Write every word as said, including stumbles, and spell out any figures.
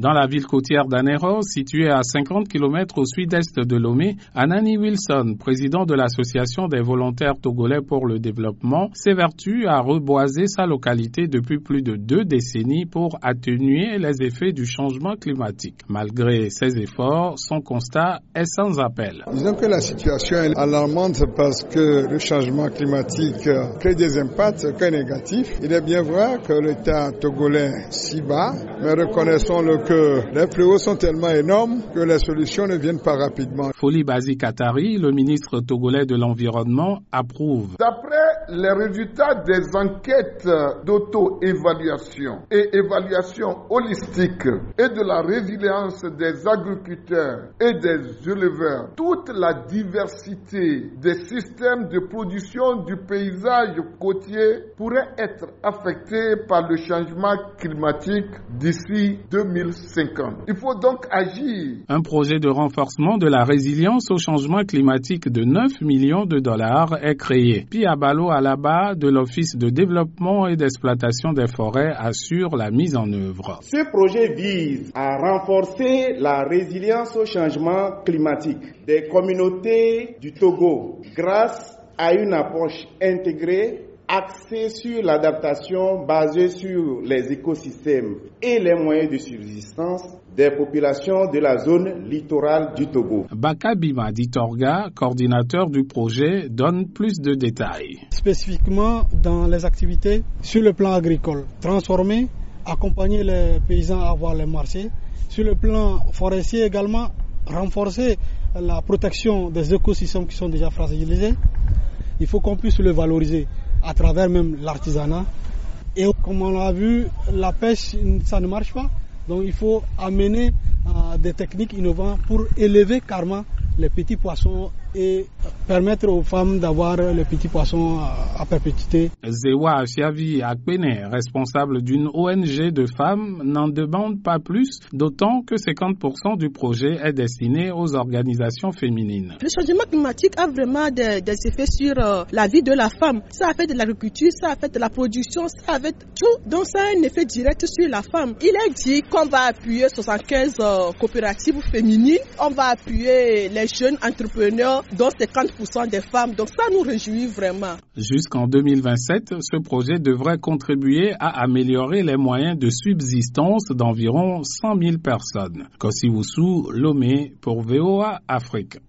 Dans la ville côtière d'Anéro, située à cinquante kilomètres au sud-est de Lomé, Anani Wilson, président de l'association des volontaires togolais pour le développement, s'évertue à reboiser sa localité depuis plus de deux décennies pour atténuer les effets du changement climatique. Malgré ses efforts, son constat est sans appel. Disons que la situation est alarmante parce que le changement climatique crée des impacts très négatifs. Il est bien vrai que l'État togolais s'y bat, mais reconnaissons-le que les fléaux sont tellement énormes que les solutions ne viennent pas rapidement. Foli Bazi Katari, le ministre togolais de l'Environnement, approuve. D'après les résultats des enquêtes d'auto-évaluation et évaluation holistique et de la résilience des agriculteurs et des éleveurs, toute la diversité des systèmes de production du paysage côtier pourrait être affectée par le changement climatique d'ici deux mille cinquante. Il faut donc agir. Un projet de renforcement de la résilience au changement climatique de neuf millions de dollars est créé. Pia Balo Alaba de l'Office de développement et d'exploitation des forêts assure la mise en œuvre. Ce projet vise à renforcer la résilience au changement climatique des communautés du Togo grâce à une approche intégrée axée sur l'adaptation basée sur les écosystèmes et les moyens de subsistance des populations de la zone littorale du Togo. Baka Bima Ditorga, coordinateur du projet, donne plus de détails. Spécifiquement dans les activités sur le plan agricole, transformer, accompagner les paysans à avoir les marchés. Sur le plan forestier également, renforcer la protection des écosystèmes qui sont déjà fragilisés. Il faut qu'on puisse le valoriser à travers même l'artisanat. Et comme on l'a vu, la pêche, ça ne marche pas. Donc il faut amener euh, des techniques innovantes pour élever carrément les petits poissons et permettre aux femmes d'avoir les petits poissons à, à perpétuité. Zewa Chiavi Akpene, responsable d'une O N G de femmes, n'en demande pas plus, d'autant que cinquante pour cent du projet est destiné aux organisations féminines. Le changement climatique a vraiment des, des effets sur euh, la vie de la femme. Ça affecte de l'agriculture, ça affecte de la production, ça affecte tout. Donc ça a un effet direct sur la femme. Il est dit qu'on va appuyer soixante-quinze euh, coopératives féminines, on va appuyer les jeunes entrepreneurs dont cinquante pour cent des femmes. Donc ça nous réjouit vraiment. Jusqu'en deux mille vingt-sept, ce projet devrait contribuer à améliorer les moyens de subsistance d'environ cent mille personnes. Kossi Wusu, Lomé pour V O A Afrique.